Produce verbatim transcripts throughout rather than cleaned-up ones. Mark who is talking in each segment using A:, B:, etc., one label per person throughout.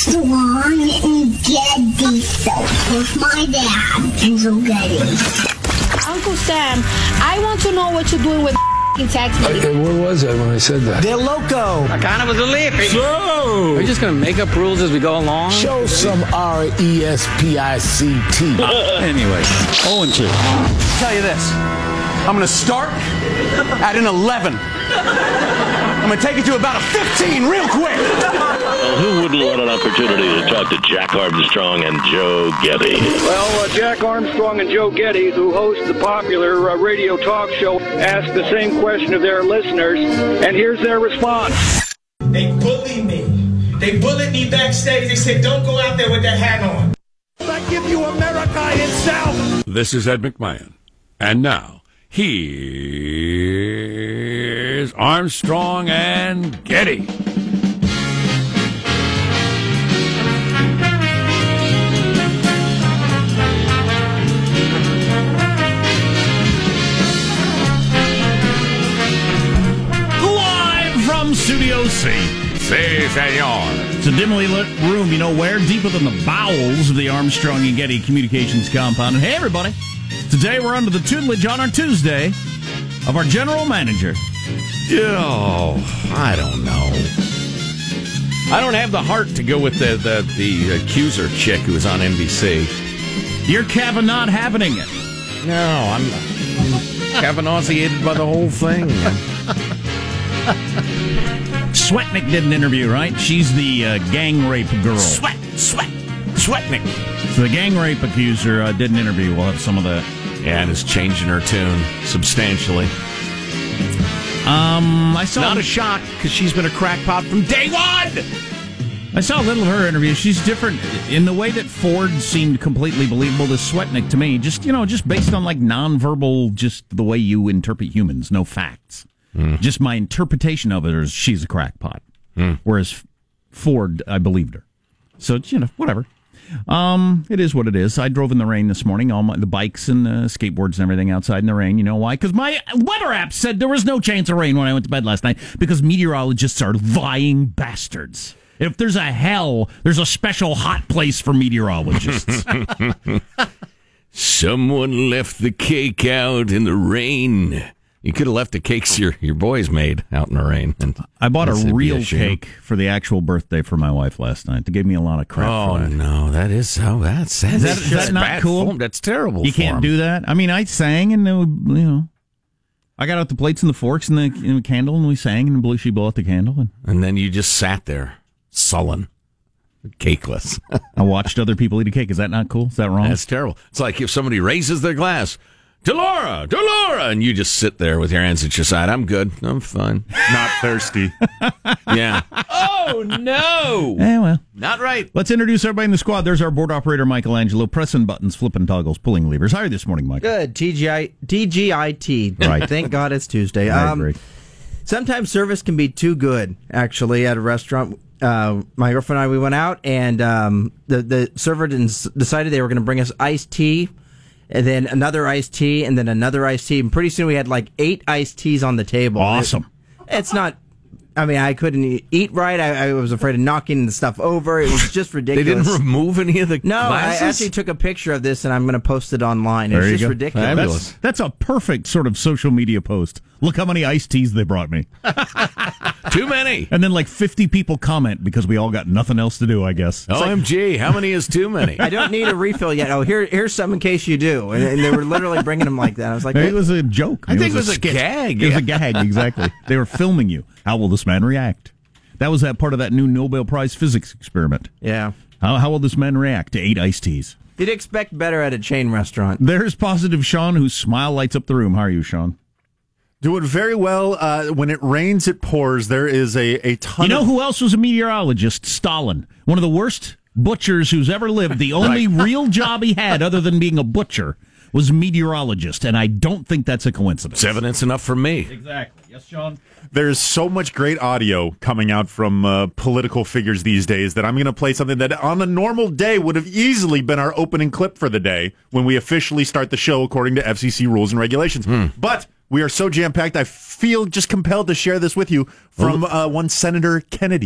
A: Armstrong and Getty Show with my dad, Andrew Getty.
B: Uncle Sam, I want to know what you're doing with text me.
C: Uh, where was I when I said that?
D: They're loco.
E: I kind of was a lippy.
C: So,
E: are you just going to make up rules as we go along?
C: Show some R E S P I C T.
E: Uh, anyway, oh and two. I'll tell you this. I'm going to start at an eleven. I'm going to take it to about a fifteen real quick.
F: Well, who wouldn't want an opportunity to talk to Jack Armstrong and Joe Getty?
G: Well, uh, Jack Armstrong and Joe Getty, who host the popular uh, radio talk show, ask the same question of their listeners, and here's their response.
H: They bullied me. They bullied me backstage. They said, don't go out there with that hat on.
I: I give you America itself.
J: This is Ed McMahon. And now, here's Armstrong and Getty.
K: Live from Studio C.
J: Si, senor.
K: It's a dimly lit room, you know where? Deeper than the bowels of the Armstrong and Getty Communications compound. And hey, everybody. Today we're under the tutelage on our Tuesday of our general manager.
J: Oh, I don't know. I don't have the heart to go with the the, the accuser chick who was on N B C.
K: You're Kavanaugh having it.
J: No, I'm, I'm Kavanaughsiated by the whole thing.
K: Sweatnick did an interview, right? She's the uh, gang rape girl.
J: Sweat, sweat, Sweatnick.
K: So the gang rape accuser uh, did an interview. We'll have some of that.
J: Yeah, and is changing her tune substantially.
K: Um, I saw
J: not a shock because she's been a crackpot from day one.
K: I saw a little of her interview. She's different in the way that Ford seemed completely believable to Sweatnick to me. Just you know, just based on like nonverbal, just the way you interpret humans, no facts. Mm. Just my interpretation of it is she's a crackpot. Mm. Whereas Ford, I believed her. So you know, whatever. Um, it is what it is. I drove in the rain this morning, all my, the bikes and the skateboards and everything outside in the rain. You know why? Because my weather app said there was no chance of rain when I went to bed last night because meteorologists are lying bastards. If there's a hell, there's a special hot place for meteorologists.
J: Someone left the cake out in the rain. You could have left the cakes your, your boys made out in the rain. And
K: I bought a real cake for the actual birthday for my wife last night. They gave me a lot of crap
J: oh,
K: for that.
J: no, that is so. That's, that's,
K: is that, is that not
J: bad
K: cool?
J: Form. That's terrible.
K: You can't
J: form.
K: do that? I mean, I sang and, uh, you know, I got out the plates and the forks and the, and the candle and we sang and blew, she blew out the candle. And,
J: and then you just sat there, sullen, cakeless.
K: I watched other people eat a cake. Is that not cool? Is that wrong?
J: That's terrible. It's like if somebody raises their glass. Delora, Delora, and you just sit there with your hands at your side. I'm good. I'm fine.
L: Not thirsty.
J: Yeah. Oh, no.
K: Eh, well.
J: Not right.
K: Let's introduce everybody in the squad. There's our board operator, Michelangelo, pressing buttons, flipping toggles, pulling levers. How are you this morning, Michael?
D: Good. T G I T G I T.
K: Right.
D: Thank God it's Tuesday.
K: I
D: um,
K: agree.
D: Sometimes service can be too good, actually, at a restaurant. Uh, my girlfriend and I, we went out, and um, the, the server didn't, decided they were going to bring us iced tea. And then another iced tea, and then another iced tea. And pretty soon we had like eight iced teas on the table.
K: Awesome.
D: It, it's not, I mean, I couldn't eat right. I, I was afraid of knocking the stuff over. It was just ridiculous.
J: They didn't remove any of the
D: No,
J: glasses?
D: I actually took a picture of this, and I'm going to post it online.
K: There
D: It's
K: you
D: just
K: go.
D: ridiculous.
K: That's, that's a perfect sort of social media post. Look how many iced teas they brought me.
J: Too many.
K: And then like fifty people comment because we all got nothing else to do, I guess.
J: O M G, like, how many is too many?
D: I don't need a refill yet. Oh, here, here's some in case you do. And, and they were literally bringing them like that. I was like,
K: it was a joke.
J: I
K: it
J: think
K: was
J: it was a,
K: a
J: gag.
K: It was a gag, exactly. They were filming you. How will this man react? That was that part of that new Nobel Prize physics experiment.
D: Yeah.
K: How, how will this man react to eight iced teas?
D: You'd expect better at a chain restaurant.
K: There's positive Sean, whose smile lights up the room. How are you, Sean?
L: Doing very well. Uh, when it rains, it pours. There is a, a ton
K: You know
L: of...
K: who else was a meteorologist? Stalin. One of the worst butchers who's ever lived. The only right. real job he had, other than being a butcher, was meteorologist. And I don't think that's a coincidence.
J: It's evidence enough for me.
K: Exactly. Yes, Sean?
L: There's so much great audio coming out from uh, political figures these days that I'm going to play something that on a normal day would have easily been our opening clip for the day when we officially start the show according to F C C rules and regulations. Hmm. But we are so jam-packed, I feel just compelled to share this with you from uh, one Senator Kennedy.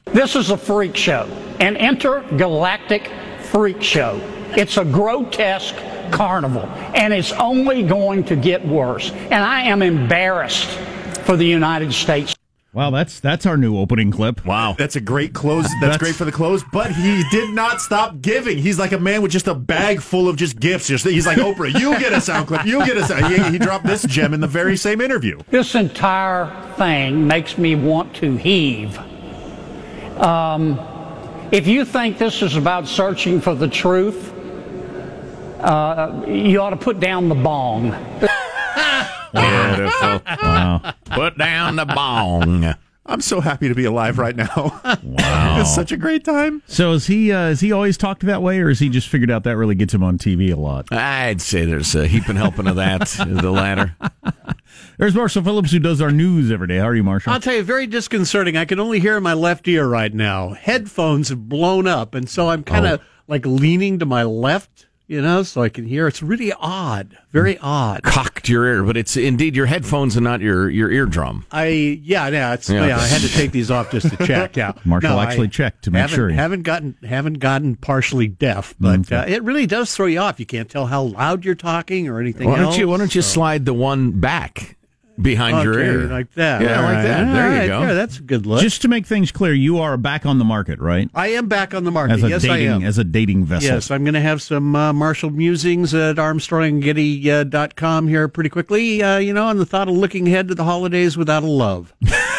M: This is a freak show, an intergalactic freak show. It's a grotesque carnival, and it's only going to get worse. And I am embarrassed for the United States.
K: Well, that's that's our new opening clip.
J: Wow.
L: That's a great close. That's,
K: That's-
L: great for the close, but he did not stop giving. He's like a man with just a bag full of just gifts. Just, he's like, Oprah, you get a sound clip. You get a sound. He, he dropped this gem in the very same interview.
M: This entire thing makes me want to heave. Um, if you think this is about searching for the truth, uh, you ought to put down the bong.
J: Beautiful. Wow. Put down the bong.
L: I'm so happy to be alive right now.
J: Wow.
L: It's such a great time.
K: So is he? Uh, is he always talked that way, or has he just figured out that really gets him on T V a lot?
J: I'd say there's a heap and helping of that, the latter.
K: There's Marshall Phillips, who does our news every day. How are you, Marshall?
N: I'll tell you, very disconcerting. I can only hear in my left ear right now. Headphones have blown up, and so I'm kind of
J: Oh.
N: like leaning to my left, you know, so I can hear. It's really odd, very odd.
J: Cocked your ear, but it's indeed your headphones and not your, your eardrum.
N: I yeah, yeah, it's,
J: Yeah.
N: yeah. I had to take these off just to check. Yeah,
K: Marshall
N: No,
K: actually
N: I
K: checked to make
N: haven't,
K: sure. he-
N: Haven't gotten haven't gotten partially deaf, but
K: Okay.
N: uh, it really does throw you off. You can't tell how loud you're talking or anything
J: Why don't
N: else.
J: you Why don't you
N: so-
J: slide the one back behind your
N: Okay,
J: ear
N: like that?
J: Yeah,
N: All
J: like
N: right.
J: that.
N: All
J: There
N: right.
J: you go.
N: Yeah, that's a good look.
K: Just to make things clear, you are back on the market, right?
N: I am back on the market.
K: As a
N: yes,
K: dating,
N: I am.
K: as a dating vessel.
N: Yes, I'm going to have some uh, Marshall musings at armstrong and getty dot com here pretty quickly, uh, you know, on the thought of looking ahead to the holidays without a love.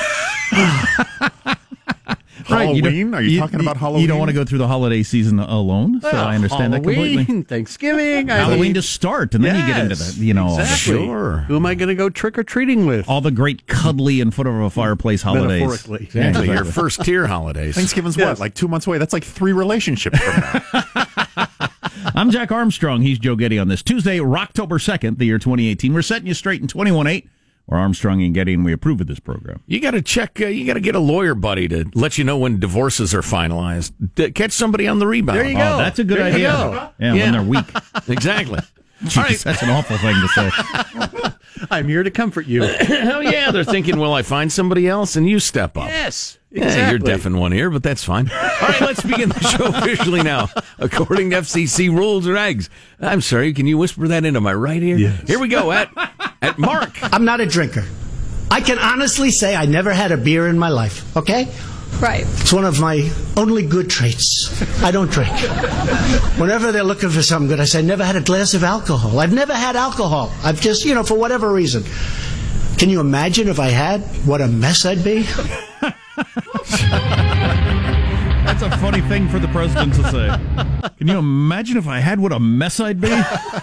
K: Right, you don't-
L: Halloween? Are you, talking about Halloween?
K: You don't want to go through the holiday season alone, so
N: Well,
K: I understand
N: Halloween,
K: that completely.
N: Thanksgiving. I
K: Halloween
N: mean,
K: to start, and then you get into
N: yes,
K: the, you know, all the-
N: exactly.
J: Sure.
N: Who am I going to go trick-or-treating with?
K: all the great cuddly in front of a fireplace holidays.
N: Metaphorically.
K: Yeah,
J: Exactly, your
K: exactly.
J: first tier holidays.
L: Thanksgiving's
N: Yes.
L: what? Like two months away? That's like three relationships from now.
K: I'm Jack Armstrong. He's Joe Getty on this Tuesday, October second, the year twenty eighteen. We're setting you straight in twenty-one eight. We're Armstrong and Getty, and we approve of this program.
J: You got to check. Uh, you got to get a lawyer buddy to let you know when divorces are finalized. D- catch somebody on the rebound.
N: There you
K: Oh,
N: go.
K: that's a good
N: There you
K: idea.
N: go.
K: Yeah,
J: Yeah.
K: when they're weak.
J: Exactly.
K: Jeez,
J: All right.
K: that's an awful thing to say.
N: I'm here to comfort you.
J: Hell yeah, they're thinking, will I find somebody else? And you step up.
N: Yes,
J: Yeah,
N: exactly.
J: you're deaf in one ear, but that's fine. All right, let's begin the show officially now. According to F C C rules or regs. I'm sorry, can you whisper that into my right ear?
N: Yes.
J: Here we go at at Mark.
O: I'm not a drinker. I can honestly say I never had a beer in my life, okay?
P: Right.
O: It's one of my only good traits. I don't drink. Whenever they're looking for something good, I say, I never had a glass of alcohol. I've never had alcohol. I've just, you know, for whatever reason. Can you imagine if I had? What a mess I'd be.
K: That's a funny thing for the president to say. Can you imagine if I had what a mess I'd be?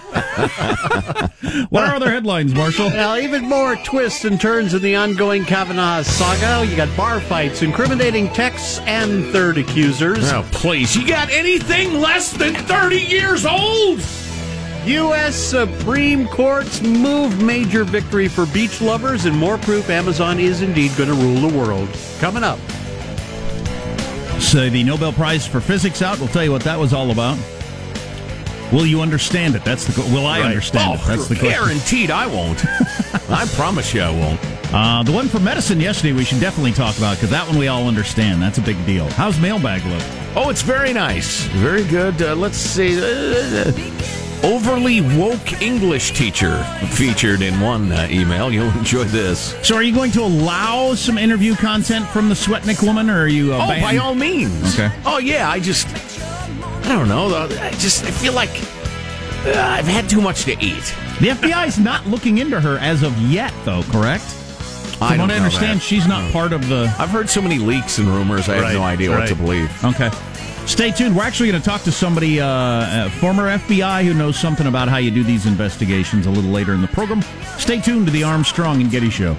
K: What are other headlines, Marshall?
N: Now, even more twists and turns in the ongoing Kavanaugh saga. You got bar fights, incriminating texts, and third accusers.
J: Oh, please. You got anything less than thirty years old?
N: U S Supreme Court's move major victory for beach lovers and more proof Amazon is indeed going to rule the world. Coming up.
K: So the Nobel Prize for Physics out. We'll tell you what that was all about. Will you understand it? That's the. Will I
J: Right.
K: understand
J: oh,
K: it? That's the question.
J: Guaranteed I won't. I promise you I won't.
K: Uh, the one for medicine yesterday we should definitely talk about because that one we all understand. That's a big deal. How's mailbag look?
J: Oh, it's very nice. Very good. Uh, let's see. Uh, overly woke English teacher featured in one uh, email. You'll enjoy this.
K: So are you going to allow some interview content from the Sweatnick woman, or are you? Uh,
J: Oh,
K: ban-
J: by all means.
K: Okay.
J: Oh, yeah. I just, I don't know. I just, I feel like uh, I've had too much to eat.
K: The F B I is not looking into her as of yet, though, correct? From
J: I don't
K: what I
J: know
K: understand,
J: that.
K: she's not part of the...
J: I've heard so many leaks and rumors, I have
K: Right,
J: no idea what
K: right.
J: to believe.
K: Okay. Stay tuned. We're actually going to talk to somebody, uh, uh, former F B I, who knows something about how you do these investigations a little later in the program. Stay tuned to the Armstrong and Getty Show.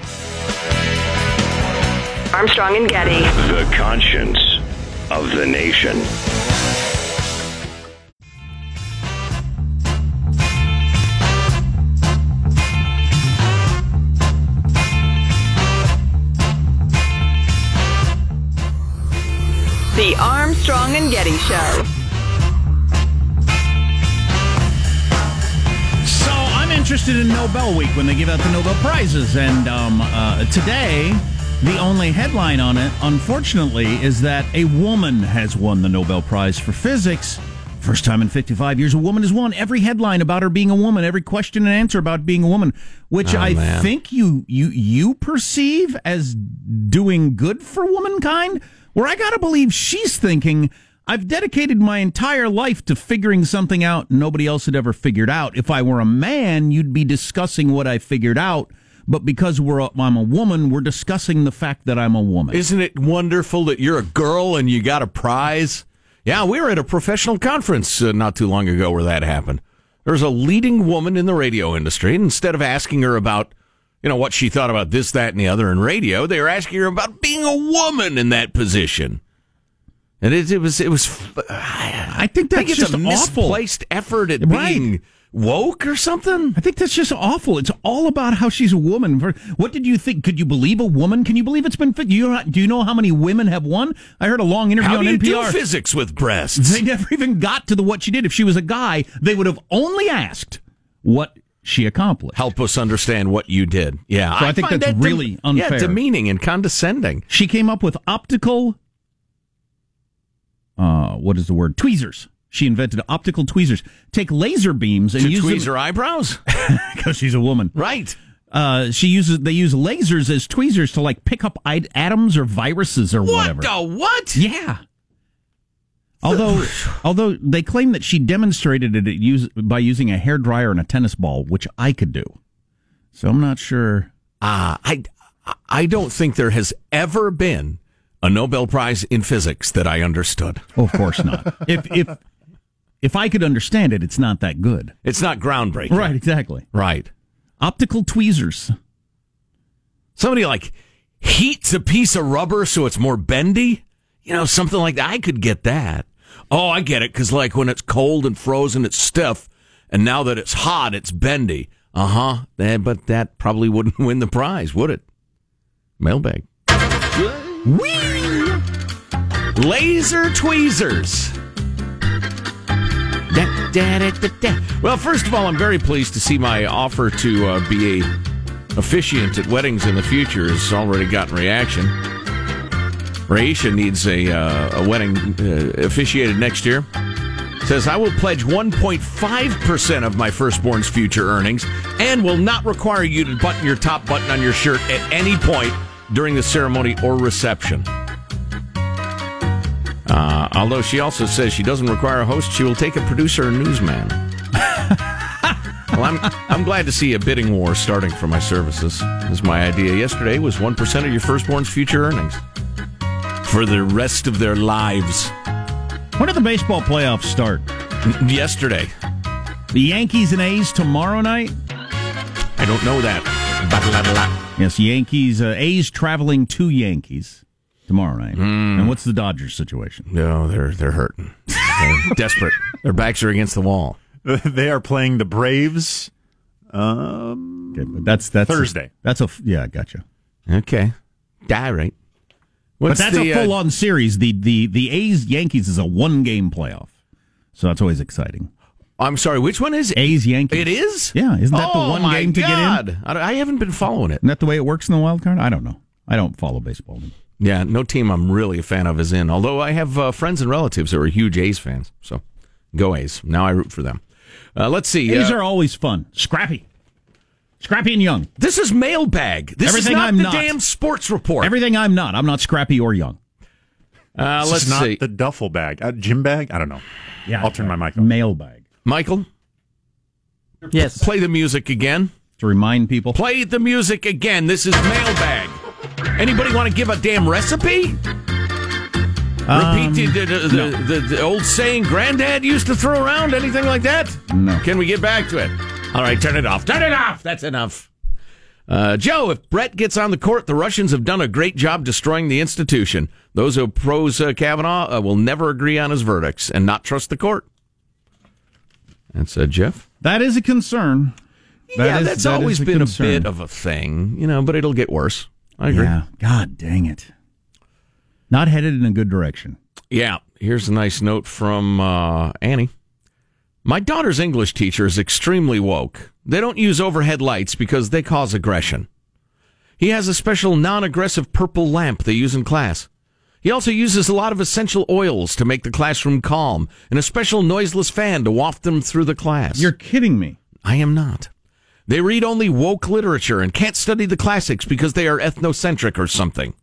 Q: Armstrong and Getty.
F: The conscience of the nation.
Q: The Armstrong and Getty Show.
K: So I'm interested in Nobel Week when they give out the Nobel Prizes. And um, uh, today, The only headline on it, unfortunately, is that a woman has won the Nobel Prize for Physics. First time in fifty-five years a woman has won. Every headline about her being a woman, every question and answer about being a woman, which
J: Oh,
K: I
J: man.
K: think you you you perceive as doing good for womankind, where I gotta believe she's thinking, I've dedicated my entire life to figuring something out nobody else had ever figured out. If I were a man, you'd be discussing what I figured out. But because we're a, I'm a woman, we're discussing the fact that I'm a woman.
J: Isn't it wonderful that you're a girl and you got a prize? Yeah, we were at a professional conference uh, not too long ago where that happened. There was a leading woman in the radio industry, and instead of asking her about, you know, what she thought about this, that, and the other in radio, they were asking her about being a woman in that position. And it, it was, it was.
K: I think that's
J: I think it's
K: just
J: a
K: awful.
J: misplaced effort at
K: Right.
J: being woke or something.
K: I think that's just awful. It's all about how she's a woman. What did you think? Could you believe a woman? Can you believe it's been? Do you know, do you know how many women have won? I heard a long interview
J: How
K: on
J: do you
K: N P R.
J: do physics with breasts?
K: They never even got to the what she did. If she was a guy, they would have only asked what she accomplished.
J: Help us understand what you did. Yeah,
K: So I think
J: find
K: that's
J: that dem-
K: really unfair.
J: Yeah, demeaning and condescending.
K: She came up with optical. Uh, what is the word? Tweezers. She invented optical tweezers. Take laser beams and
J: To
K: use
J: tweeze
K: them
J: her eyebrows?
K: because she's a woman,
J: right?
K: Uh, she uses they use lasers as tweezers to like pick up I- atoms or viruses or
J: What
K: whatever.
J: the what?
K: Yeah. Although, although they claim that she demonstrated it use, by using a hairdryer and a tennis ball, which I could do. So I'm not sure.
J: Ah, I, I don't think there has ever been a Nobel Prize in physics that I understood.
K: Oh, of course not. if if if I could understand it, it's not that good.
J: It's not groundbreaking.
K: Right, exactly.
J: Right.
K: Optical tweezers.
J: Somebody like heats a piece of rubber so it's more bendy. You know, something like that. I could get that. Oh, I get it, because like when it's cold and frozen, it's stiff, and now that it's hot, it's bendy. Uh-huh. Eh, but that probably wouldn't win the prize, would it? Mailbag. Whee! Laser tweezers. Da, da, da, da, da. Well, first of all, I'm very pleased to see my offer to uh, be a officiant at weddings in the future has already gotten reaction. Raisha needs a, uh, a wedding uh, officiated next year. Says, I will pledge one point five percent of my firstborn's future earnings and will not require you to button your top button on your shirt at any point during the ceremony or reception. Uh, although she also says she doesn't require a host, she will take a producer or newsman. Well, I'm I'm glad to see a bidding war starting for my services. As my idea yesterday was one percent of your firstborn's future earnings for the rest of their lives.
K: When do the baseball playoffs start?
J: Yesterday.
K: The Yankees and A's tomorrow night?
J: I don't know that.
K: Yes, Yankees, uh, A's traveling to Yankees tomorrow night.
J: Mm.
K: And what's the Dodgers situation?
J: No, they're they're hurting. They're desperate. Their backs are against the wall.
L: They are playing the Braves. Um,
K: okay, but that's that's
L: Thursday.
K: A, that's a yeah, gotcha.
J: Okay, all right.
K: But that's the, a full-on uh, series. The the the A's Yankees is a one-game playoff, so that's always exciting.
J: I'm sorry, which one is it?
K: A's Yankees?
J: It is?
K: Yeah, isn't that
J: oh,
K: the one
J: my
K: game to
J: God.
K: get in?
J: I haven't been following it.
K: Isn't that the way it works in the wild card? I don't know. I don't follow baseball.
J: Yeah, no team I'm really a fan of is in. Although I have uh, friends and relatives who are huge A's fans, so go A's. Now I root for them. Uh, let's see.
K: A's
J: uh,
K: are always fun. Scrappy. Scrappy and young.
J: This is mailbag. This
K: Everything
J: is not
K: I'm
J: the
K: not.
J: damn sports report.
K: Everything I'm not. I'm not scrappy or young.
J: Uh,
L: this
J: let's
L: is not
J: see.
L: the duffel bag. Uh, gym bag? I don't know.
K: Yeah,
L: I'll turn my mic on.
K: Mailbag.
J: Michael?
D: Yes.
J: Play the music again.
K: To remind people.
J: Play the music again. This is mailbag. Anybody want to give a damn recipe?
K: Um,
J: Repeat the, the, the,
K: no.
J: the, the old saying Granddad used to throw around? Anything like that?
K: No.
J: Can we get back to it? All right, turn it off. Turn it off. That's enough. Uh, Joe, if Brett gets on the court, the Russians have done a great job destroying the institution. Those who oppose uh, Kavanaugh uh, will never agree on his verdicts and not trust the court. That's uh, Jeff.
K: That is a concern. That
J: yeah,
K: is,
J: that's
K: that
J: always
K: is a
J: been
K: concern.
J: a bit of a thing, you know, but it'll get worse. I agree.
K: Yeah. God dang it. Not headed in a good direction.
J: Yeah. Here's a nice note from uh, Annie. My daughter's English teacher is extremely woke. They don't use overhead lights because they cause aggression. He has a special non-aggressive purple lamp they use in class. He also uses a lot of essential oils to make the classroom calm, and a special noiseless fan to waft them through the class.
K: You're kidding me.
J: I am not. They read only woke literature and can't study the classics because they are ethnocentric or something.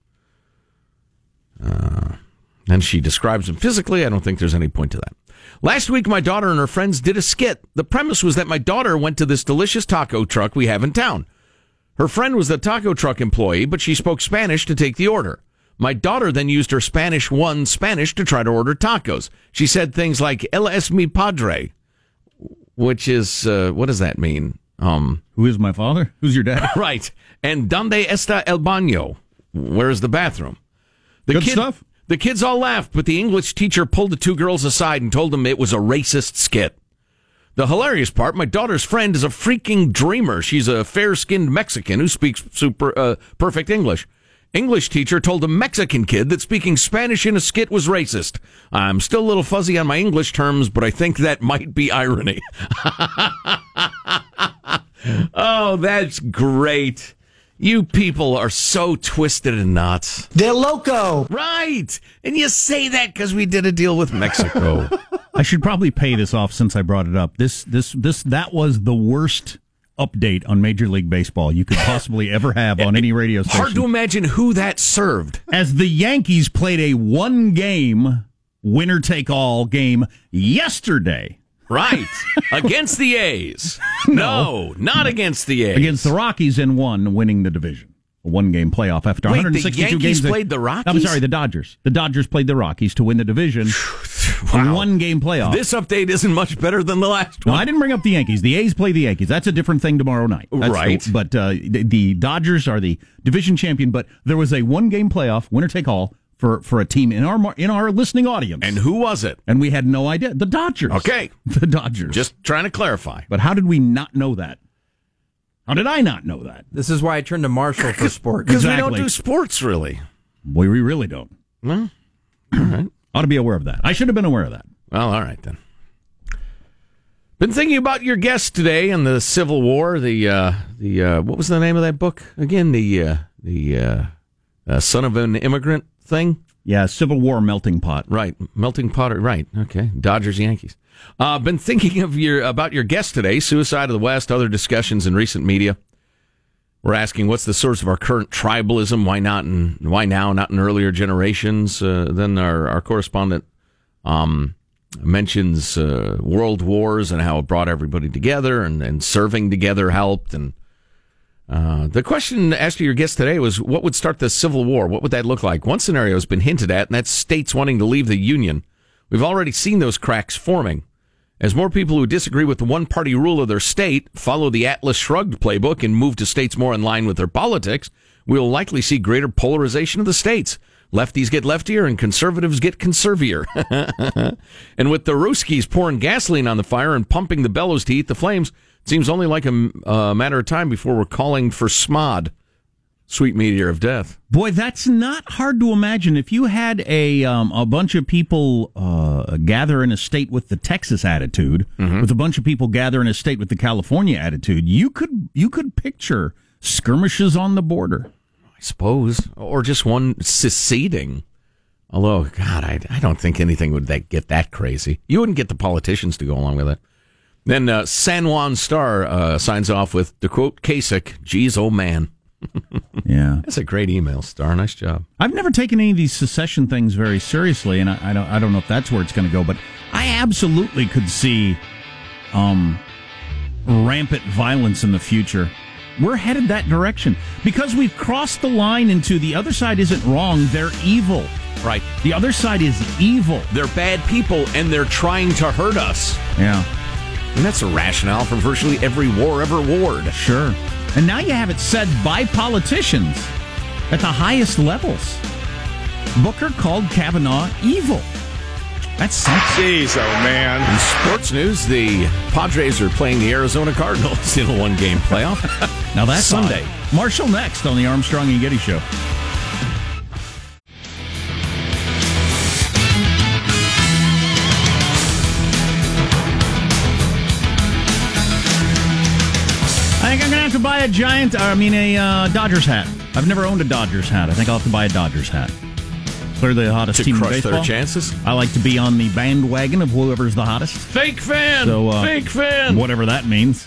J: Uh, and she describes him physically. I don't think there's any point to that. Last week, my daughter and her friends did a skit. The premise was that my daughter went to this delicious taco truck we have in town. Her friend was the taco truck employee, but she spoke Spanish to take the order. My daughter then used her Spanish one Spanish to try to order tacos. She said things like, "Él es mi padre," which is, uh, what does that mean? Um,
K: Who is my father? Who's your dad?
J: Right. And "Donde está el baño?" Where's the bathroom? The
K: Good
J: kid,
K: stuff.
J: The kids all laughed, but the English teacher pulled the two girls aside and told them it was a racist skit. The hilarious part, my daughter's friend is a freaking dreamer. She's a fair-skinned Mexican who speaks super uh, perfect English. English teacher told a Mexican kid that speaking Spanish in a skit was racist. I'm still a little fuzzy on my English terms, but I think that might be irony. Oh, that's great. You people are so twisted and nuts.
O: They're loco.
J: Right. And you say that because we did a deal with Mexico.
K: I should probably pay this off since I brought it up. This, this, this, that was the worst update on Major League Baseball you could possibly ever have on any radio station.
J: Hard to imagine who that served.
K: As the Yankees played a one-game, winner-take-all game yesterday.
J: Right. Against the A's. No, not against the A's.
K: Against the Rockies and won, winning the division. A one-game playoff after
J: Wait,
K: one hundred sixty-two
J: the Yankees
K: games.
J: played the Rockies?
K: I'm sorry, the Dodgers. The Dodgers played the Rockies to win the division.
J: Wow.
K: One-game playoff.
J: This update isn't much better than the last one.
K: No, I didn't bring up the Yankees. The A's play the Yankees. That's a different thing tomorrow night. That's
J: right.
K: The, but uh, the, the Dodgers are the division champion, but there was a one-game playoff, winner-take-all, for, for a team in our in our listening audience.
J: And who was it?
K: And we had no idea. The Dodgers.
J: Okay.
K: The Dodgers.
J: Just trying to clarify.
K: But how did we not know that? How did I not know that?
D: This is why I turned to Marshall for sports.
J: Because
K: Exactly.
J: we don't do sports, really.
K: Boy, we really don't.
J: Well, all right.
K: Ought to be aware of that. I should have been aware of that.
J: Well, all right, then. Been thinking about your guest today in the Civil War. The, uh, the uh, what was the name of that book? Again, the, uh, the uh, uh, Son of an Immigrant thing?
K: Yeah, Civil War melting pot.
J: Right, melting pot. Right, okay. Dodgers, Yankees. Uh, been thinking of your about your guest today, Suicide of the West, other discussions in recent media. We're asking what's the source of our current tribalism? Why not? In, why now? Not in earlier generations. Uh, then our, our correspondent um, mentions uh, world wars and how it brought everybody together, and, and serving together helped. And uh, the question asked to your guest today was, what would start the Civil War? What would that look like? One scenario has been hinted at, and that's states wanting to leave the Union. We've already seen those cracks forming. As more people who disagree with the one-party rule of their state follow the Atlas Shrugged playbook and move to states more in line with their politics, we'll likely see greater polarization of the states. Lefties get leftier and conservatives get conservier. And with the Ruskies pouring gasoline on the fire and pumping the bellows to eat the flames, it seems only like a uh, matter of time before we're calling for S M O D. Sweet meteor of death.
K: Boy, that's not hard to imagine. If you had a um, a bunch of people uh, gather in a state with the Texas attitude, mm-hmm. with a bunch of people gather in a state with the California attitude, you could you could picture skirmishes on the border.
J: I suppose, or just one seceding. Although, God, I, I don't think anything would that get that crazy. You wouldn't get the politicians to go along with it. Then uh, San Juan Star uh, signs off with, to quote Kasich, "Geez, oh man."
K: Yeah,
J: that's a great email, Star. Nice job.
K: I've never taken any of these secession things very seriously, and I, I don't I don't know if that's where it's going to go, but I absolutely could see um, rampant violence in the future. We're headed that direction because we've crossed the line into the other side isn't wrong; they're evil.
J: Right.
K: The other side is evil.
J: They're bad people, and they're trying to hurt us.
K: Yeah,
J: and that's a rationale for virtually every war ever warred.
K: Sure. And now you have it said by politicians at the highest levels. Booker called Kavanaugh evil. That's something.
J: Jeez, oh man. In sports news, the Padres are playing the Arizona Cardinals in a one-game playoff.
K: Now that's
J: Sunday.
K: Odd. Marshall next on the Armstrong and Getty Show. I think I'm going to have to buy a giant, I mean a uh, Dodgers hat. I've never owned a Dodgers hat. I think I'll have to buy a Dodgers hat. Clearly the hottest
J: to
K: team in
J: crush
K: baseball.
J: their chances.
K: I like to be on the bandwagon of whoever's the hottest.
J: Fake fan.
K: So, uh,
J: Fake fan.
K: Whatever that means.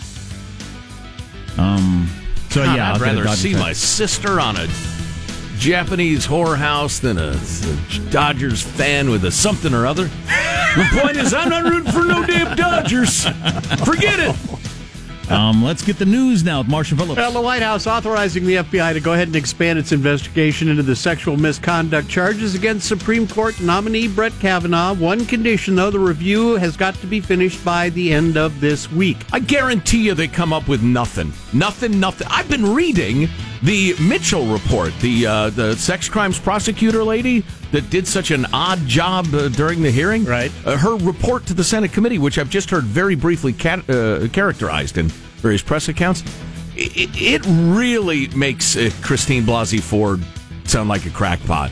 K: Um. So
J: God,
K: yeah,
J: I'd
K: I'll
J: rather
K: get a
J: see
K: hat.
J: my sister on a Japanese whorehouse than a, a Dodgers fan with a something or other. The point is, I'm not rooting for no damn Dodgers. Forget it.
K: Um, let's get the news now with Marshall Phillips.
N: Well, the White House authorizing the F B I to go ahead and expand its investigation into the sexual misconduct charges against Supreme Court nominee Brett Kavanaugh. One condition, though, the review has got to be finished by the end of this week.
J: I guarantee you they come up with nothing. Nothing, nothing. I've been reading the Mitchell report, the uh, the sex crimes prosecutor lady that did such an odd job uh, during the hearing.
N: Right.
J: Uh, her report to the Senate committee, which I've just heard very briefly cat, uh, characterized in various press accounts, it, it really makes uh, Christine Blasey Ford sound like a crackpot.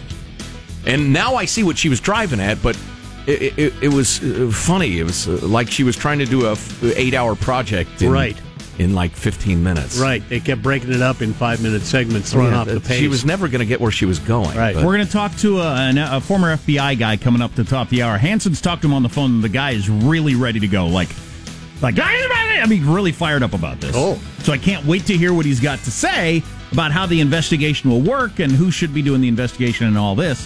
J: And now I see what she was driving at, but it, it, it was uh, funny. It was uh, like she was trying to do a f- eight-hour project in,
N: Right.
J: in like fifteen minutes.
N: Right. They kept breaking it up in five-minute segments, throwing
J: Yeah,
N: off the pace.
J: She was never going to get where she was going.
N: Right.
J: but-
K: We're going to talk to a, an- a former F B I guy coming up to the top of the hour. Hanson's talked to him on the phone, and the guy is really ready to go. Like, like I mean, really fired up about this.
N: Oh.
K: So I can't wait to hear what he's got to say about how the investigation will work and who should be doing the investigation and all this.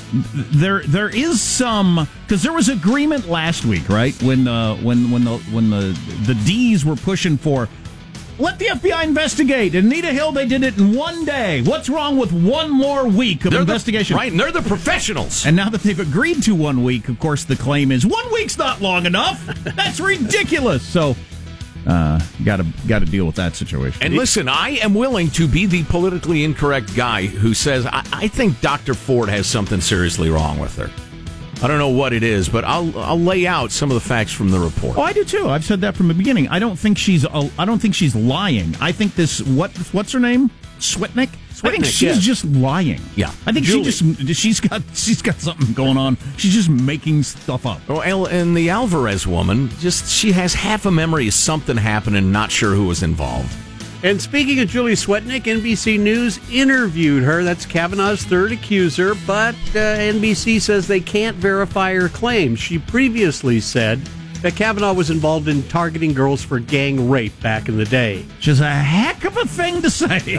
K: There, there is some because there was agreement last week, right? When the when when the when the the D's were pushing for. Let the F B I investigate. In Anita Hill, they did it in one day. What's wrong with one more week of
J: They're the-
K: investigation?
J: right, and they're the professionals.
K: And now that they've agreed to one week, of course, the claim is one week's not long enough. That's ridiculous. So, uh, got to got to deal with that situation.
J: And listen, I am willing to be the politically incorrect guy who says, I, I think Doctor Ford has something seriously wrong with her. I don't know what it is, but I'll I'll lay out some of the facts from the report.
K: Oh, I do too. I've said that from the beginning. I don't think she's. I don't think she's lying. I think this. What? What's her name? Switnick. I think
N: Switnick,
K: she's
N: yes.
K: just lying.
J: Yeah.
K: I think
N: Julie.
K: she just. She's got. She's got something going on. She's just making stuff up.
J: Oh, El- and the Alvarez woman, just she has half a memory of something happening, not sure who was involved.
N: And speaking of Julie Swetnick, N B C News interviewed her. That's Kavanaugh's third accuser, but uh, N B C says they can't verify her claims. She previously said that Kavanaugh was involved in targeting girls for gang rape back in the day.
K: Which is a heck of a thing to say.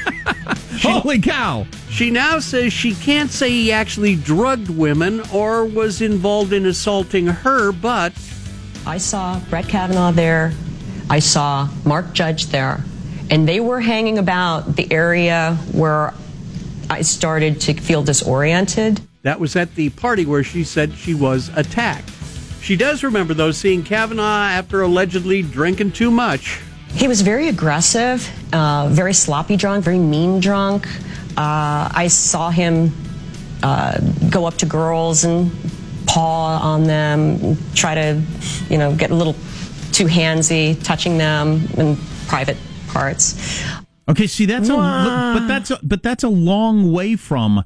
K: Holy cow.
N: She now says she can't say he actually drugged women or was involved in assaulting her, but
P: I saw Brett Kavanaugh there. I saw Mark Judge there. And they were hanging about the area where I started to feel disoriented.
N: that was at the party where she said she was attacked. She does remember, though, seeing Kavanaugh after allegedly drinking too much.
P: He was very aggressive, uh, very sloppy drunk, very mean drunk. Uh, I saw him uh, go up to girls and paw on them, try to, you know, get a little too handsy, touching them in private parts.
K: Okay, see, that's a but that's a, but that's a long way from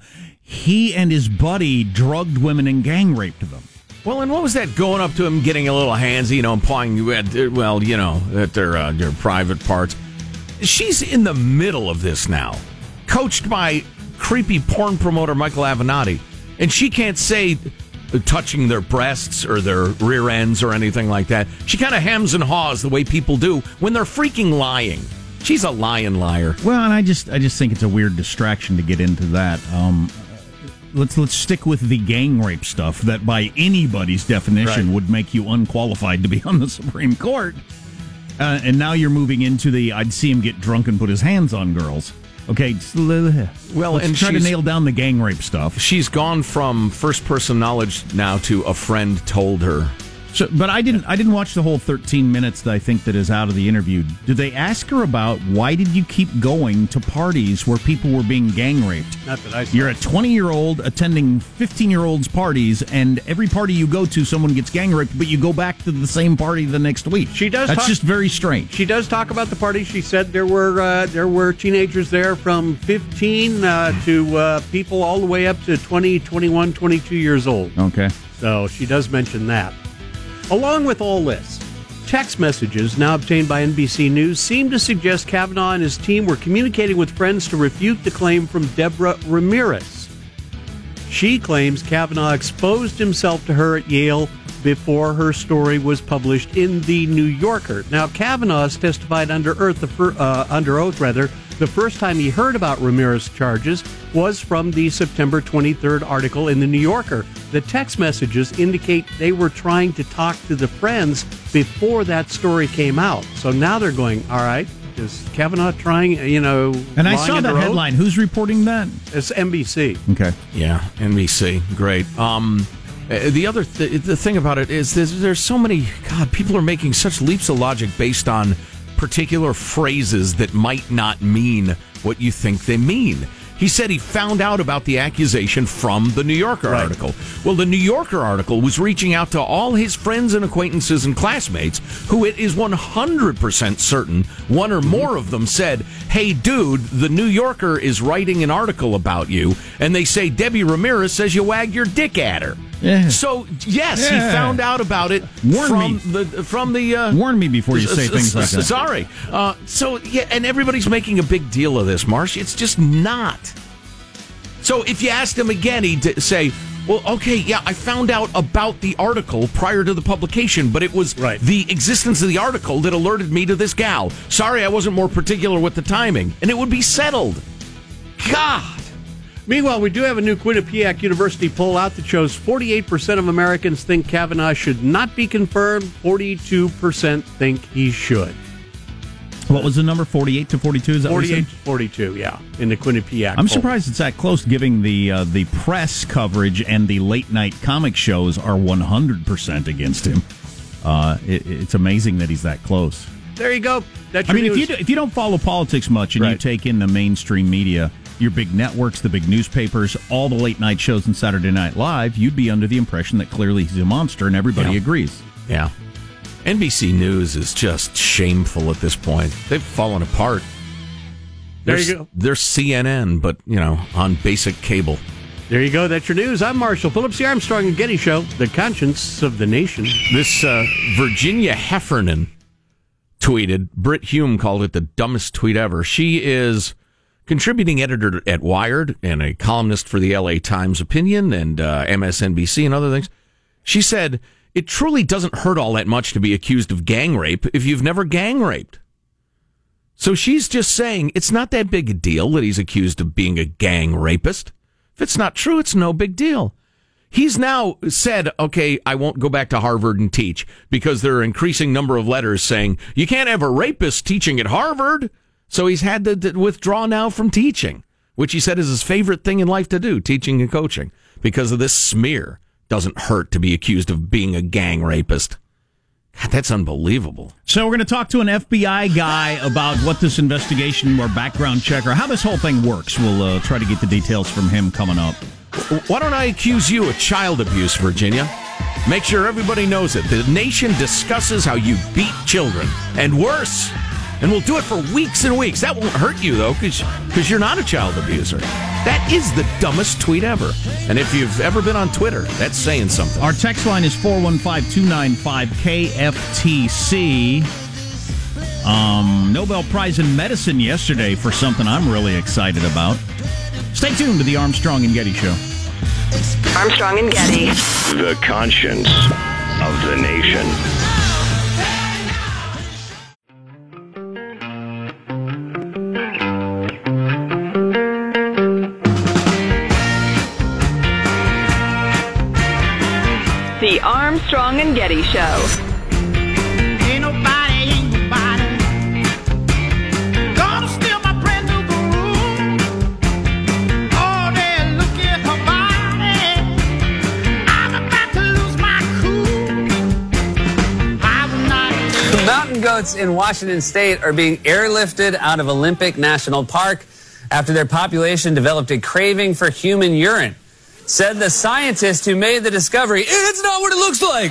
K: he and his buddy drugged women and gang raped them.
J: Well, and what was that going up to him, getting a little handsy, you know, and pawing at, well, you know, at their uh, their private parts? She's in the middle of this now, coached by creepy porn promoter Michael Avenatti, and she can't say touching their breasts or their rear ends or anything like that. She kind of hems and haws the way people do when they're freaking lying. She's a lying liar.
K: Well, and I just I just think it's a weird distraction to get into that. Um, let's let's stick with the gang rape stuff that by anybody's definition
N: Right.
K: would make you unqualified to be on the Supreme Court. Uh, and now you're moving into the I'd see him get drunk and put his hands on girls. Okay,
J: well,
K: let's
J: and
K: try to
J: she's-
K: nail down the gang rape stuff.
J: She's gone from first person knowledge now to a friend told her.
K: So, but I didn't. I didn't watch the whole thirteen minutes that I think that is out of the interview. Did they ask her about why did you keep going to parties where people were being gang raped?
N: Not that I saw.
K: You're a twenty-year-old attending fifteen-year-olds' parties, and every party you go to, someone gets gang raped, but you go back to the same party the next week.
N: She does.
K: That's
N: talk-
K: just very strange.
N: She does talk about the party. She said there were uh, there were teenagers there from fifteen uh, to uh, people all the way up to twenty, twenty-one, twenty-two years old.
K: Okay.
N: So she does mention that. Along with all this, Text messages, now obtained by N B C News, seem to suggest Kavanaugh and his team were communicating with friends to refute the claim from Deborah Ramirez. She claims Kavanaugh exposed himself to her at Yale before her story was published in The New Yorker. Now, Kavanaugh has testified under oath, the fir- uh, under oath, rather, the first time he heard about Ramirez's charges was from the September twenty-third article in The New Yorker. The text messages indicate they were trying to talk to the friends before that story came out. So now they're going, all right, is Kavanaugh trying, you know...
K: And I saw that headline. Who's reporting that?
N: It's N B C.
K: Okay.
J: Yeah, N B C. Great. Um... Uh, the other th- the thing about it is there's, there's so many, God, people are making such leaps of logic based on particular phrases that might not mean what you think they mean. He said he found out about the accusation from the New Yorker right. article. Well, the New Yorker article was reaching out to all his friends and acquaintances and classmates who it is one hundred percent certain one or more of them said, hey, dude, the New Yorker is writing an article about you, and they say Debbie Ramirez says you wag your dick at her.
K: Yeah.
J: So, yes,
K: yeah.
J: he found out about it
K: Warn
J: from
K: me.
J: the... From the uh,
K: Warn me before you say things like that.
J: Sorry. Uh, so, yeah, and everybody's making a big deal of this, Marsh. It's just not. So if you asked him again, he'd say, well, okay, yeah, I found out about the article prior to the publication, but it was right. the existence of the article that alerted me to this gal. Sorry, I wasn't more particular with the timing. And it would be settled. God.
N: Meanwhile, we do have a new Quinnipiac University poll out that shows forty-eight percent of Americans think Kavanaugh should not be confirmed. forty-two percent think he should.
K: What was the number? forty-eight to forty-two? Is that
N: forty-eight to forty-two, yeah, in the Quinnipiac
K: I'm
N: poll.
K: surprised it's that close, given the uh, the press coverage and the late-night comic shows are one hundred percent against him. Uh, it, it's amazing that he's that close.
N: There you go. That's
K: I
N: your
K: mean,
N: news.
K: if you, do, if you don't follow politics much and
N: right.
K: you take in the mainstream media, your big networks, the big newspapers, all the late-night shows and Saturday Night Live, you'd be under the impression that clearly he's a monster, and everybody
J: yeah.
K: agrees.
J: Yeah. N B C News is just shameful at this point. They've fallen apart.
N: There
J: They're,
N: you go.
J: They're C N N, but, you know, on basic cable.
N: There you go. That's your news. I'm Marshall Phillips, the Armstrong and Getty Show, the conscience of the nation.
J: This uh, Virginia Heffernan tweeted, Britt Hume called it the dumbest tweet ever. She is contributing editor at Wired and a columnist for the L A Times Opinion and uh, M S N B C and other things. She said, it truly doesn't hurt all that much to be accused of gang rape if you've never gang raped. So she's just saying it's not that big a deal that he's accused of being a gang rapist. If it's not true, it's no big deal. He's now said, okay, I won't go back to Harvard and teach because there are an increasing number of letters saying you can't have a rapist teaching at Harvard. So he's had to, to withdraw now from teaching, which he said is his favorite thing in life to do, teaching and coaching, because of this smear. Doesn't hurt to be accused of being a gang rapist. God, that's unbelievable.
K: So we're going to talk to an F B I guy about what this investigation or background check or how this whole thing works. We'll uh, try to get the details from him coming up.
J: Why don't I accuse you of child abuse, Virginia? Make sure everybody knows it. The nation discusses how you beat children, and worse. And we'll do it for weeks and weeks. That won't hurt you, though, because you're not a child abuser. That is the dumbest tweet ever. And if you've ever been on Twitter, that's saying something.
K: Our text line is four one five, two nine five, K F T C. Um, Nobel Prize in Medicine yesterday for something I'm really excited about. Stay tuned to the Armstrong and Getty Show.
Q: Armstrong and Getty.
F: The conscience of the nation.
Q: The Armstrong and Getty Show.
I: Ain't nobody, ain't nobody gonna steal my brand new groove. Oh, there, look at her body. I'm about to lose my cool. I will not
R: The mountain goats in Washington State are being airlifted out of Olympic National Park after their population developed a craving for human urine. Said the scientist who made the discovery, it's not what it looks like.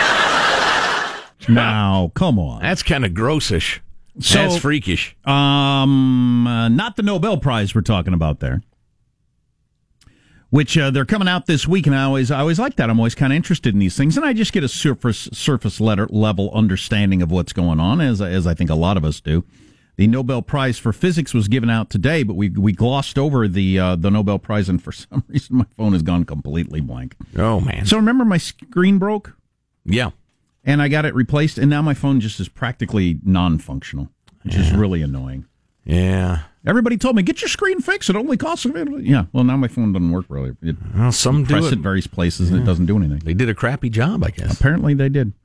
K: Now, come on.
J: That's kind of grossish.
K: So,
J: That's freakish.
K: Um, uh, not the Nobel Prize we're talking about there. which uh, they're coming out this week, and I always I always like that. I'm always kind of interested in these things, and I just get a surface surface letter, level understanding of what's going on, as as I think a lot of us do. The Nobel Prize for Physics was given out today, but we we glossed over the uh, the Nobel Prize, and for some reason my phone has gone completely blank.
J: Oh, man.
K: So remember my screen broke?
J: Yeah.
K: And I got it replaced, and now my phone just is practically non-functional, which yeah. is really annoying.
J: Yeah.
K: Everybody told me, get your screen fixed. It only costs a little. Yeah, well, now my phone doesn't work really. It,
J: well, some do
K: press
J: it.
K: at various places,
J: yeah.
K: and it doesn't do anything.
J: They did a crappy job, I guess.
K: Apparently they did.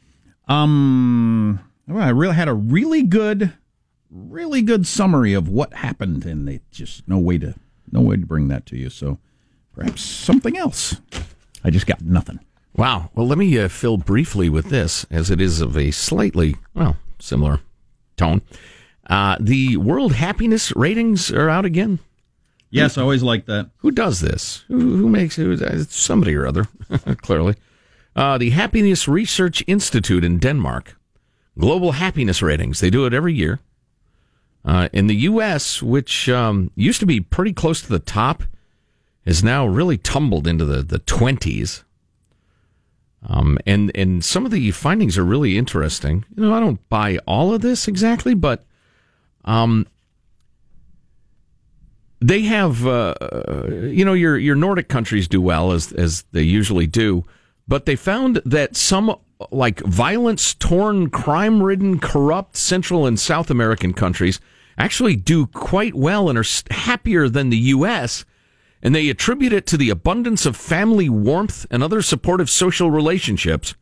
K: Um, well, I really had a really good... really good summary of what happened, and they just no way to no way to bring that to you. So perhaps something else. I just got nothing.
J: Wow. Well, let me uh, fill briefly with this, as it is of a slightly well similar tone. Uh, the World Happiness Ratings are out again.
K: Yes,
J: who,
K: I always like that.
J: Who does this? Who, who makes it? It's somebody or other, clearly. Uh, the Happiness Research Institute in Denmark. Global Happiness Ratings. They do it every year. Uh, in the U S, which um, used to be pretty close to the top, has now really tumbled into the, the twenties. Um, and, and some of the findings are really interesting. You know, I don't buy all of this exactly, but um, they have, uh, you know, your your Nordic countries do well, as as they usually do, but they found that some like violence-torn, crime-ridden, corrupt Central and South American countries actually do quite well and are happier than the U S, and they attribute it to the abundance of family warmth and other supportive social relationships.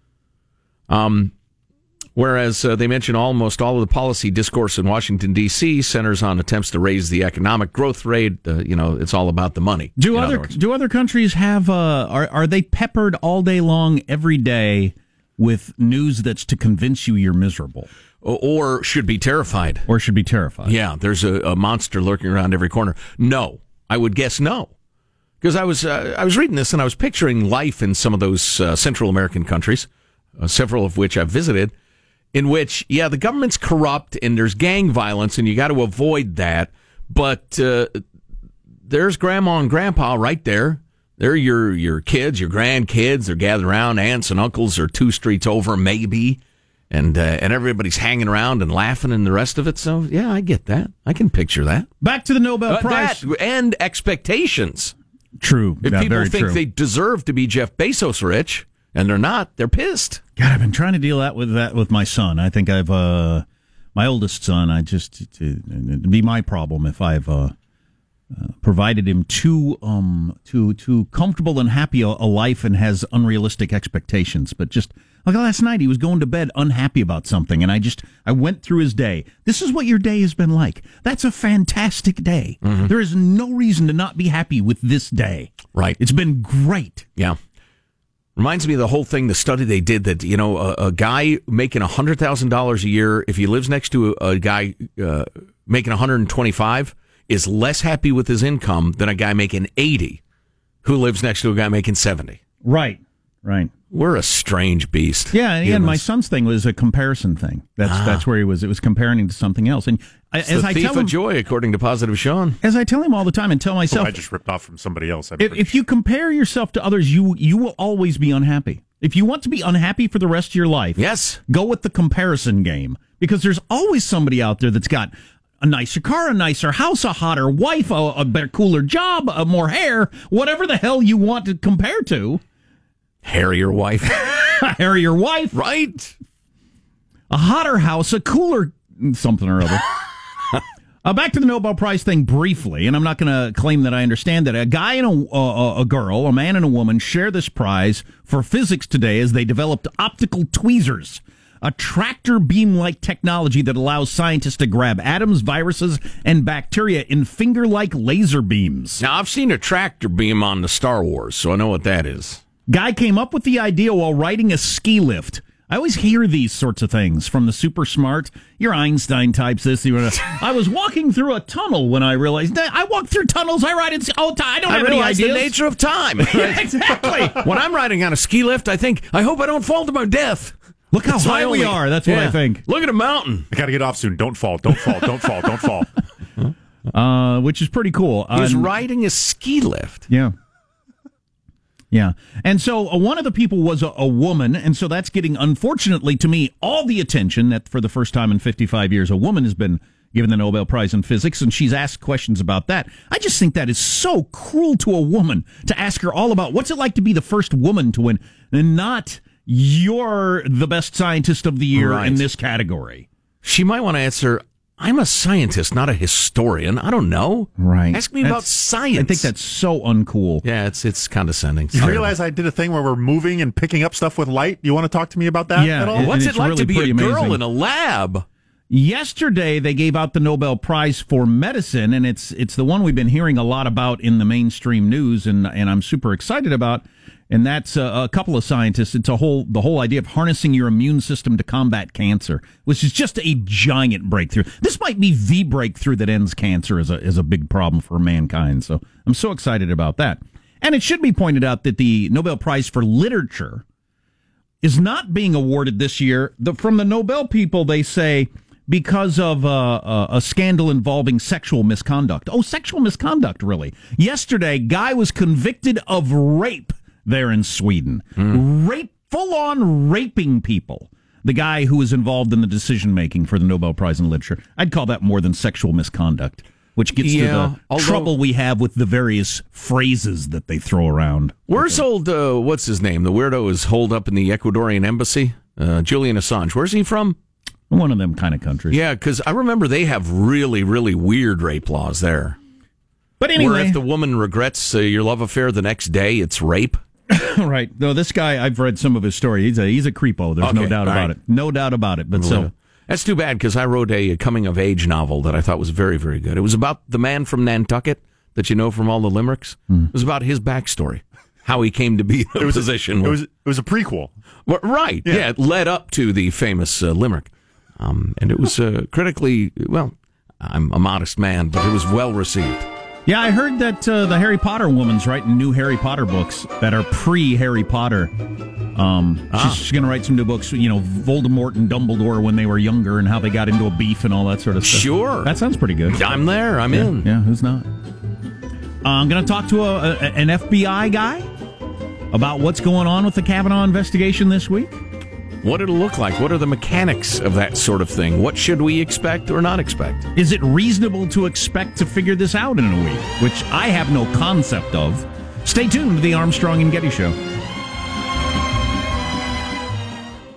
J: Um, whereas uh, they mention almost all of the policy discourse in Washington, D C centers on attempts to raise the economic growth rate. Uh, you know, it's all about the money.
K: Do other do other countries have, uh, are, are they peppered all day long, every day, with news that's to convince you you're miserable?
J: Or should be terrified.
K: Or should be terrified.
J: Yeah, there's a, a monster lurking around every corner. No, I would guess no. Because I was uh, I was reading this and I was picturing life in some of those uh, Central American countries, uh, several of which I've visited, in which, yeah, the government's corrupt and there's gang violence and you got to avoid that. But uh, there's grandma and grandpa right there. They're your, your kids, your grandkids. They're gathered around. Aunts and uncles are two streets over, maybe. And uh, and everybody's hanging around and laughing and the rest of it. So, yeah, I get that. I can picture that.
K: Back to the Nobel
J: uh,
K: Prize.
J: That and expectations.
K: True.
J: If
K: yeah,
J: people
K: very
J: think
K: true.
J: they deserve to be Jeff Bezos rich, and they're not, they're pissed.
K: God, I've been trying to deal that with that with my son. I think I've, uh, my oldest son, I just, it'd be my problem if I've, uh, Uh, provided him too um too too comfortable and happy a, a life and has unrealistic expectations. But just like last night, he was going to bed unhappy about something, and I just I went through his day. This is what your day has been like. That's a fantastic day. Mm-hmm. There is no reason to not be happy with this day.
J: Right?
K: It's been great.
J: Yeah. Reminds me of the whole thing, the study they did that, you know, a, a guy making one hundred thousand dollars a year, if he lives next to a, a guy uh, making one hundred twenty-five, is less happy with his income than a guy making eighty who lives next to a guy making seventy.
K: Right, right.
J: We're a strange beast.
K: Yeah, and again, my son's thing was a comparison thing. That's ah. that's where he was. It was comparing him to something else. And I,
J: it's
K: as
J: the
K: I
J: thief
K: tell him,
J: of joy, according to Positive Sean.
K: As I tell him all the time, and tell myself,
L: oh, I just ripped off from somebody else.
K: If, if you compare yourself to others, you you will always be unhappy. If you want to be unhappy for the rest of your life,
J: yes,
K: go with the comparison game, because there's always somebody out there that's got a nicer car, a nicer house, a hotter wife, a, a better, cooler job, a more hair, whatever the hell you want to compare to.
J: Hairier wife.
K: Hairier wife.
J: Right.
K: A hotter house, a cooler something or other. uh, back to the Nobel Prize thing briefly, and I'm not going to claim that I understand that. A guy and a, a, a girl, a man and a woman, share this prize for physics today as they developed optical tweezers, a tractor beam-like technology that allows scientists to grab atoms, viruses, and bacteria in finger-like laser beams.
J: Now, I've seen a tractor beam on the Star Wars, so I know what that is.
K: Guy came up with the idea while riding a ski lift. I always hear these sorts of things from the super smart. Your Einstein types this. I was walking through a tunnel when I realized I walk through tunnels. I ride in all the time. I don't
J: I
K: have any
J: realize
K: ideas.
J: the nature of time.
K: Yeah, exactly.
J: When I'm riding on a ski lift, I think, I hope I don't fall to my death.
K: Look how
J: That's
K: high
J: only,
K: we are. That's what
J: yeah.
K: I think.
J: Look at a mountain.
L: I got to get off soon. Don't fall. Don't fall. Don't fall. Don't fall.
K: uh, which is pretty cool.
J: He was
K: Uh,
J: riding a ski lift.
K: Yeah. Yeah. And so uh, one of the people was a, a woman, and so that's getting, unfortunately to me, all the attention that for the first time in fifty-five years, a woman has been given the Nobel Prize in Physics, and she's asked questions about that. I just think that is so cruel to a woman to ask her all about what's it like to be the first woman to win, and not you're the best scientist of the year
J: Right.
K: in this category.
J: She might want to answer, I'm a scientist, not a historian. I don't know.
K: Right.
J: Ask me about
K: That's-
J: science.
K: I think that's so uncool.
J: Yeah, it's it's condescending.
L: You realize I did a thing where we're moving and picking up stuff with light? You want to talk to me about that
K: Yeah,
L: at all?
K: it-
J: What's
K: it's
J: it like
K: really
J: to be
K: pretty
J: a girl
K: amazing.
J: in a lab?
K: Yesterday, they gave out the Nobel Prize for Medicine, and it's it's the one we've been hearing a lot about in the mainstream news, and and I'm super excited about. And that's uh, a couple of scientists. It's a whole the whole idea of harnessing your immune system to combat cancer, which is just a giant breakthrough. This might be the breakthrough that ends cancer as a as a big problem for mankind. So I'm so excited about that. And it should be pointed out that the Nobel Prize for Literature is not being awarded this year. The, from the Nobel people, they say because of uh, uh, a scandal involving sexual misconduct. Oh, sexual misconduct, really. Yesterday, guy was convicted of rape there in Sweden. Mm. Rape, full-on raping people. The guy who was involved in the decision-making for the Nobel Prize in Literature. I'd call that more than sexual misconduct, which gets
J: Yeah,
K: to the
J: although-
K: trouble we have with the various phrases that they throw around.
J: Where's old, uh, what's his name? The weirdo is holed up in the Ecuadorian embassy. Uh, Julian Assange. Where's he from?
K: One of them kind of countries.
J: Yeah, because I remember they have really, really weird rape laws there.
K: But anyway.
J: Where if the woman regrets uh, your love affair the next day, it's rape.
K: Right. No, this guy, I've read some of his story. He's a he's a creepo. There's no
J: Okay,
K: doubt
J: all
K: about
J: right.
K: it. No doubt about it. But so
J: That's too bad because I wrote a coming-of-age novel that I thought was very, very good. It was about the man from Nantucket that you know from all the limericks. It was about his backstory, how he came to be in a
L: It was a-
J: position.
L: it was- it was a prequel.
J: Well, right. Yeah.
L: Yeah.
J: It led up to the famous uh, limerick. Um, and it was uh, critically, well, I'm a modest man, but it was well received.
K: yeah, I heard that uh, the Harry Potter woman's writing new Harry Potter books that are pre-Harry Potter. Um,
J: Ah.
K: She's, she's going to write some new books. You know, Voldemort and Dumbledore when they were younger and how they got into a beef and all that sort of stuff.
J: Sure.
K: That sounds pretty good.
J: I'm there. I'm
K: yeah,
J: in.
K: Yeah, who's not? Uh, I'm going to talk to a, a, an F B I guy about what's going on with the Kavanaugh investigation this week.
J: What it'll look like. What are the mechanics of that sort of thing? What should we expect or not expect?
K: Is it reasonable to expect to figure this out in a week? Which I have no concept of. Stay tuned to the Armstrong and Getty Show.